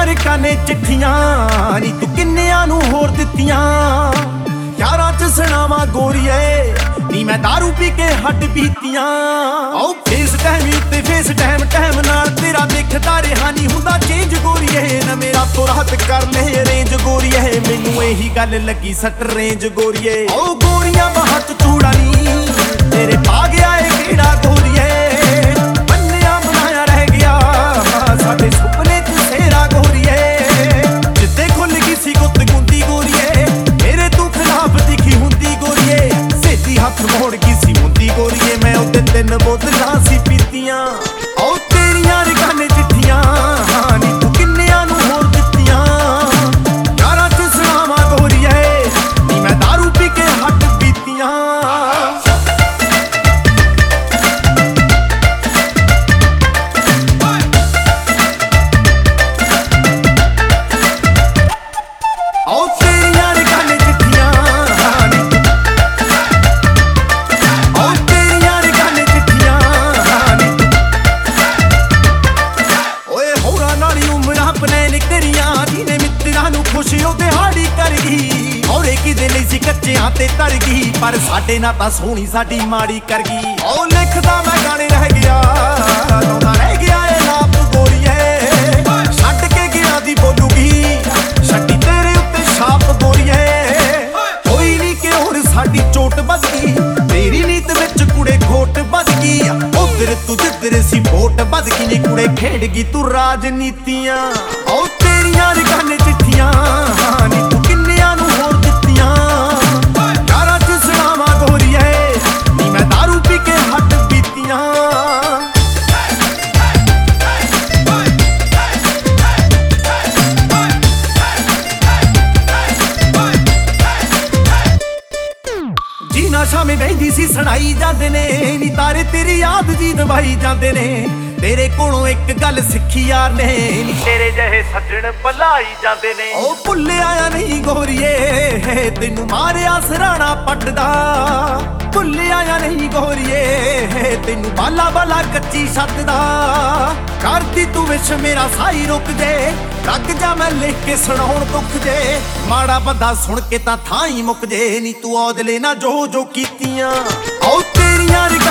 ਤੇਰੀਆਂ ਰਿਕਾਂ ਨੇ ਚਿੱਠੀਆਂ ਨੀ ਤੂੰ ਕਿੰਨਿਆਂ ਨੂੰ ਹੋਰ ਦਿੱਤੀਆਂ। ਯਾਰਾਂ ਚ ਸੁਣਾਵਾਂ ਗੋਰੀਏ ਨੀ ਮੈਂ ਦਾਰੂ ਪੀ ਕੇ ਹੱਡ ਪੀਤੀਆਂ। ਓ ਫੇਸ ਟਾਈਮ ਉੱਤੇ ਫੇਸ ਟਾਈਮ ਨਾਲ ਤੇਰਾ ਦੇਖਦਾ ਰਿਹਾ ਨੀ ਹੁੰਦਾ ਚੇਂਜ ਗੋਰੀਏ। ਨਾ ਮੇਰਾ ਤੋਂ ਰਾਤ ਕਰ ਲੈ ਰੇਂਜ ਗੋਰੀਏ, ਮੈਨੂੰ ਇਹੀ ਗੱਲ ਲੱਗੀ ਸੱਟ ਰੇਂਜ ਗੋਰੀਏ। ਓ ਗੋਰੀਆਂ ਬਾਹਾਂ ਚ ਚੂੜਾ ਨੀ ਤੇਰੇ ਪਾ ਗਿਆ ਏ ਕਿਹੜਾ ਗੋਰੀਏ। ਬੰਨਿਆ ਬਣਾਇਆ ਰਹਿ ਗਿਆ ਸਾਡੇ ਸੁਪਨੇ ਚ ਸੇਰਾ ਗੋਰੀਏ। ਜਿੱਦੇ ਖੁੱਲ ਗਈ ਸੀ ਗੁੱਤ ਗੁੰਦੀ ਗੋਰੀਏ, ਮੇਰੇ ਤੂੰ ਖਿਲਾਫ ਦਿਖੀ ਹੁੰਦੀ ਗੋਰੀਏ। ਸੇਧੀ ਹੱਥ ਮੋੜ ਗਈ ਸੀ ਮੁੰਦੀ ਗੋਰੀਏ, ਮੈਂ ਉਹਦੇ 3 ਬੋਤਲਾਂ ਸੀ ਪੀਤੀਆਂ। ਓ ਤੇਰੀਆਂ ਰਿਕਾਂ ਨੇ ਚਿੱਠੀਆਂ ਨੀ ਤੂੰ ਕਿੰਨਿਆਂ ਨੂੰ ਹੋਰ ਦਿੱਤੀਆਂ। ਯਾਰਾਂ ਚ ਸੁਣਾਵਾਂ ਗੋਰੀਏ ਨੀ ਮੈਂ ਦਾਰੂ ਪੀ ਕੇ ਹੱਡ ਪੀਤੀਆਂ। ਕੱਚਿਆਂ ਤੇ ਤਰ ਗਈ ਪਰ ਸਾਡੇ ਨਾਲ ਤਾਂ ਸੋਹਣੀ ਸਾਡੀ ਮਾੜੀ ਕਰ ਗਈ। ਓ ਲਿਖਦਾ ਮੈਂ ਗਾਣੇ ਰਹਿ ਗਿਆ ਰੋਣਾ ਰਹਿ ਗਿਆ ਏ ਲਾਪ ਗੋਰੀਏ। ਛੱਡ ਕੇ ਗਿਆ ਦੀ ਬੋਲੂਗੀ ਛੱਡੀ ਤੇਰੇ ਉੱਤੇ ਛਾਪ ਗੋਰੀਏ। ਕੋਈ ਨਹੀਂ ਕਿ ਹੁਣ ਸਾਡੀ ਚੋਟ ਵੱਜ ਗਈ, ਤੇਰੀ ਨੀਤ ਵਿੱਚ ਕੁੜੇ ਖੋਟ ਵੱਜ ਗਈ। ਉਧਰ ਤੂੰ ਜਿੱਧਰ ਸੀ ਵੋਟ ਵੱਜ ਗਈ ਨੀ ਕੁੜੇ ਖੇਡ ਗਈ ਤੂੰ ਰਾਜਨੀਤੀਆਂ। ਓ ਤੇਰੀਆਂ ਰਿਕਾਂ ਨੇ ਚਿੱਠੀਆਂ ਨੀ ਤੂੰ ਕਿੰਨਿਆਂ ਨੂੰ ਹੋਰ ਦਿੱਤੀਆਂ। ਸ਼ਾਮੇ ਬਹਿੰਦੀ ਸੀ ਸੁਣਾਈ ਜਾਂਦੇ ਨੇ ਨੀ ਤਾਰੇ ਤੇਰੀ ਯਾਦ ਦੀ ਦਵਾਈ ਜਾਂਦੇ ਨੇ। ਤੇਰੇ ਕੋਲੋਂ ਇੱਕ ਗੱਲ ਸਿੱਖੀ ਯਾਰ ਨੇ ਨੀ ਤੇਰੇ ਜਿਹੇ ਸੱਜਣ ਭਲਾਈ ਜਾਂਦੇ ਨੇ। ਓ ਭੁੱਲਿਆ ਆ ਨਹੀਂ ਗੋਰੀਏ ਤੈਨੂੰ ਮਾਰਿਆ ਸਰਾਣਾ ਪੱਟਦਾ। ਭੁੱਲਿਆ ਆ ਨਹੀਂ ਗੋਰੀਏ ਤੈਨੂੰ ਬਾਲਾ ਬਾਲਾ ਕੱਚੀ ਛੱਤ ਦਾ। ਕਰਦੀ ਤੂੰ ਵਿਸ਼ ਮੇਰਾ ਸਾਈ ਰੁਕ ਜੇ, ਲੱਗ ਜਾ ਮੈਂ ਲਿਖ ਕੇ ਸੁਣਾਉਣ ਦੁੱਖ ਜੇ। ਮਾੜਾ ਬੰਦਾ ਸੁਣ ਕੇ ਤਾਂ ਥਾਂ ਹੀ ਮੁੱਕ ਜੇ ਨੀ ਤੂੰ ਔਦਲੇ ਨਾ ਜੋ ਜੋ ਕੀਤੀਆਂ। ਓ ਤੇਰੀਆਂ